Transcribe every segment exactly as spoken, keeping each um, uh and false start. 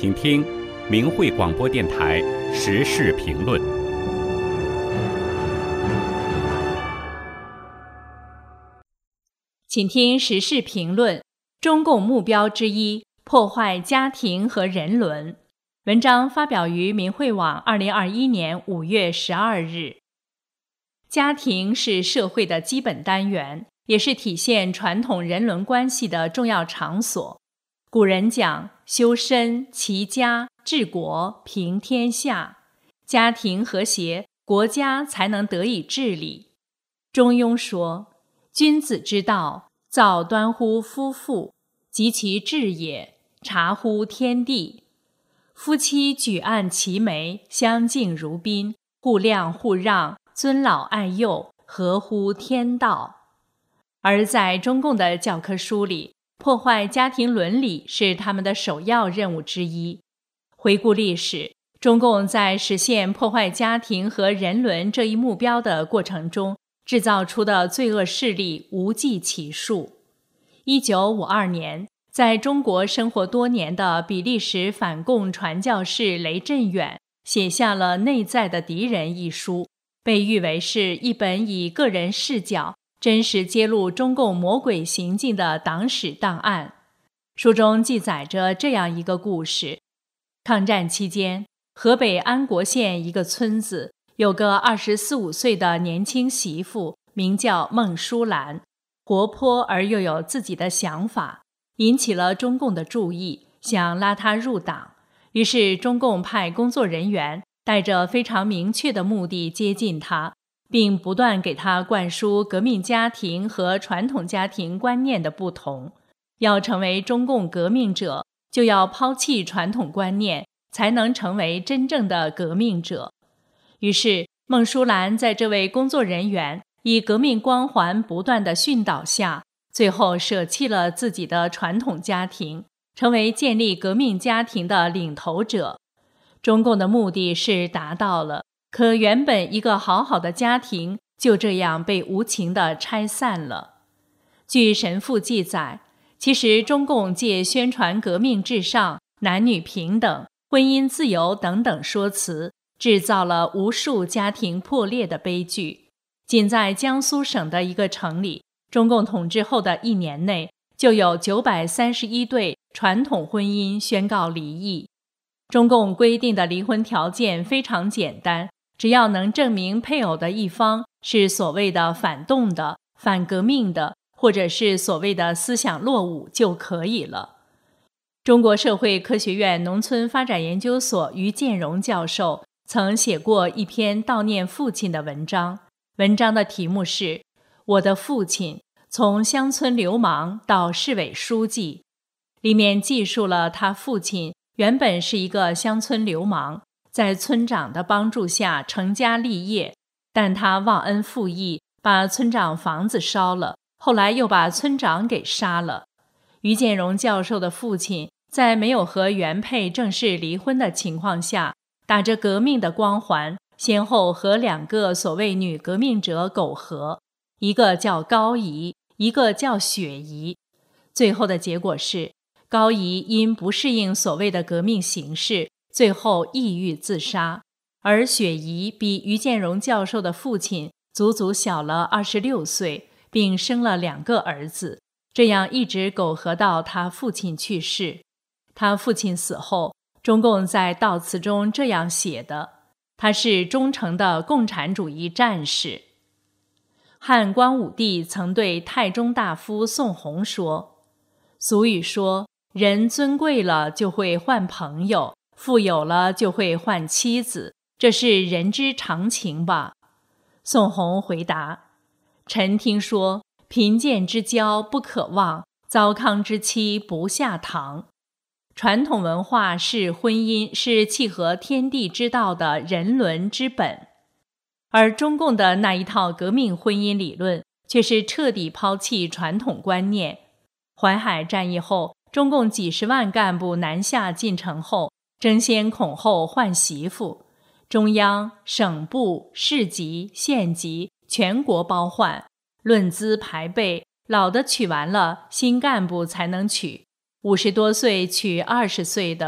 请听明慧广播电台时事评论。 请听时事评论：中共目标之一，破坏家庭和人伦。文章发表于明慧网二零二一年五月十二日。家庭是社会的基本单元，也是体现传统人伦关系的重要场所。古人讲修身、齐家、治国、平天下，家庭和谐，国家才能得以治理。中庸说：君子之道，造端乎夫妇，及其治也，察乎天地。夫妻举案齐眉，相敬如宾，互谅互让，尊老爱幼，合乎天道。而在中共的教科书里，破坏家庭伦理是他们的首要任务之一。回顾历史，中共在实现破坏家庭和人伦这一目标的过程中，制造出的罪恶事例无计其数。一九五二年，在中国生活多年的比利时反共传教士雷震远写下了《内在的敌人》一书，被誉为是一本以个人视角真实揭露中共魔鬼行径的党史档案。书中记载着这样一个故事：抗战期间，河北安国县一个村子有个二十四五岁的年轻媳妇，名叫孟淑兰，活泼而又有自己的想法，引起了中共的注意，想拉她入党。于是中共派工作人员带着非常明确的目的接近她，并不断给她灌输革命家庭和传统家庭观念的不同。要成为中共革命者，就要抛弃传统观念，才能成为真正的革命者。于是孟淑兰在这位工作人员以革命光环不断的训导下，最后舍弃了自己的传统家庭，成为建立革命家庭的领头者。中共的目的是达到了，可原本一个好好的家庭就这样被无情地拆散了。据神父记载，其实中共借宣传革命至上、男女平等、婚姻自由等等说辞，制造了无数家庭破裂的悲剧。仅在江苏省的一个城里，中共统治后的一年内，就有九百三十一对传统婚姻宣告离异。中共规定的离婚条件非常简单，只要能证明配偶的一方是所谓的反动的、反革命的，或者是所谓的思想落伍就可以了。中国社会科学院农村发展研究所于建荣教授曾写过一篇悼念父亲的文章，文章的题目是《我的父亲：从乡村流氓到市委书记》，里面记述了他父亲原本是一个乡村流氓，在村长的帮助下成家立业，但他忘恩负义，把村长房子烧了，后来又把村长给杀了。于建荣教授的父亲在没有和原配正式离婚的情况下，打着革命的光环，先后和两个所谓女革命者苟合，一个叫高姨，一个叫雪姨。最后的结果是，高姨因不适应所谓的革命形势，最后抑郁自杀，而雪姨比于建荣教授的父亲足足小了二十六岁，并生了两个儿子，这样一直苟合到他父亲去世。他父亲死后，中共在悼词中这样写的：他是忠诚的共产主义战士。汉光武帝曾对太中大夫宋弘说：俗语说，人尊贵了就会换朋友，富有了就会换妻子，这是人之常情吧？宋弘回答：臣听说，贫贱之交不可忘，糟糠之妻不下堂。传统文化是婚姻，是契合天地之道的人伦之本。而中共的那一套革命婚姻理论，却是彻底抛弃传统观念。淮海战役后，中共几十万干部南下进城后，争先恐后换媳妇，中央、省部、市级、县级全国包换，论资排辈，老的娶完了，新干部才能娶。五十多岁娶二十岁的，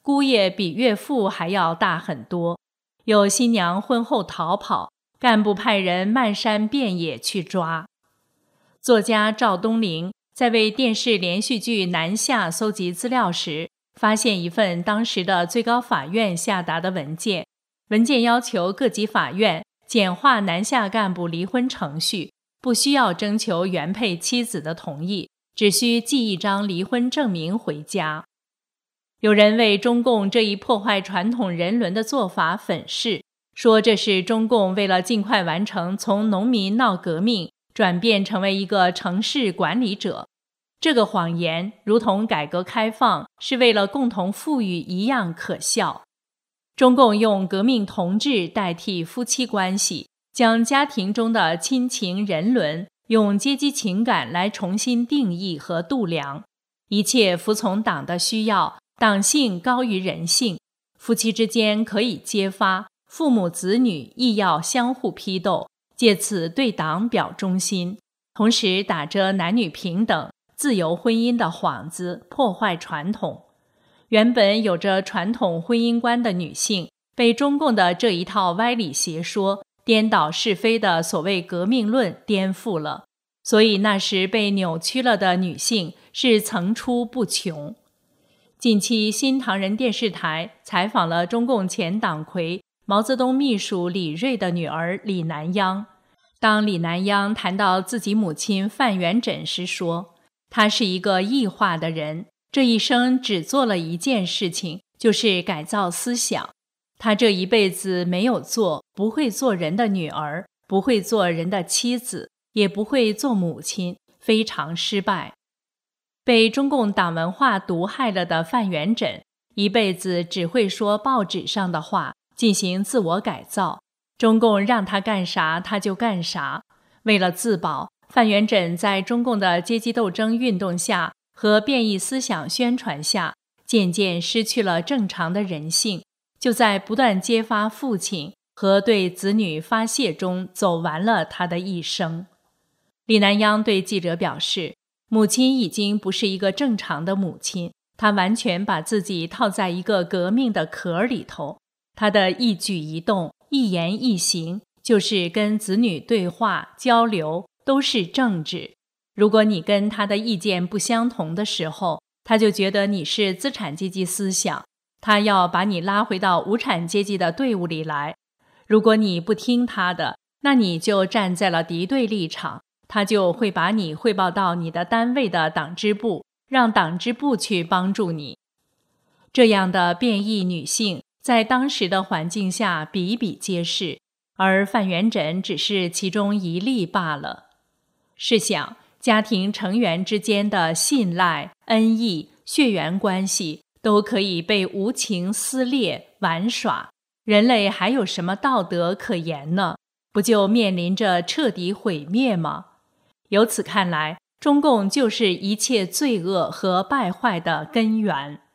姑爷比岳父还要大很多。有新娘婚后逃跑，干部派人漫山遍野去抓。作家赵东陵在为电视连续剧《南下》搜集资料时，发现一份当时的最高法院下达的文件，文件要求各级法院简化南下干部离婚程序，不需要征求原配妻子的同意，只需寄一张离婚证明回家。有人为中共这一破坏传统人伦的做法粉饰，说这是中共为了尽快完成从农民闹革命转变成为一个城市管理者。这个谎言如同改革开放是为了共同富裕一样可笑。中共用革命同志代替夫妻关系，将家庭中的亲情人伦用阶级情感来重新定义和度量，一切服从党的需要，党性高于人性，夫妻之间可以揭发，父母子女亦要相互批斗，借此对党表忠心，同时打着男女平等、自由婚姻的幌子，破坏传统。原本有着传统婚姻观的女性，被中共的这一套歪理邪说、颠倒是非的所谓革命论颠覆了，所以那时被扭曲了的女性是层出不穷。近期新唐人电视台采访了中共前党魁毛泽东秘书李锐的女儿李南央。当李南央谈到自己母亲范元稹时说，她是一个异化的人，这一生只做了一件事情，就是改造思想。她这一辈子没有做，不会做人的女儿，不会做人的妻子，也不会做母亲，非常失败。被中共党文化毒害了的范元稹，一辈子只会说报纸上的话，进行自我改造。中共让他干啥他就干啥。为了自保，范元稹在中共的阶级斗争运动下和变异思想宣传下，渐渐失去了正常的人性，就在不断揭发父亲和对子女发泄中走完了他的一生。李南央对记者表示，母亲已经不是一个正常的母亲，她完全把自己套在一个革命的壳里头，她的一举一动、一言一行，就是跟子女对话交流，都是政治。如果你跟她的意见不相同的时候，她就觉得你是资产阶级思想，她要把你拉回到无产阶级的队伍里来。如果你不听她的，那你就站在了敌对立场，他就会把你汇报到你的单位的党支部，让党支部去帮助你。这样的变异女性在当时的环境下比比皆是，而范元稹只是其中一例罢了。试想，家庭成员之间的信赖、恩义、血缘关系都可以被无情撕裂、玩耍，人类还有什么道德可言呢？不就面临着彻底毁灭吗？由此看来，中共就是一切罪恶和败坏的根源。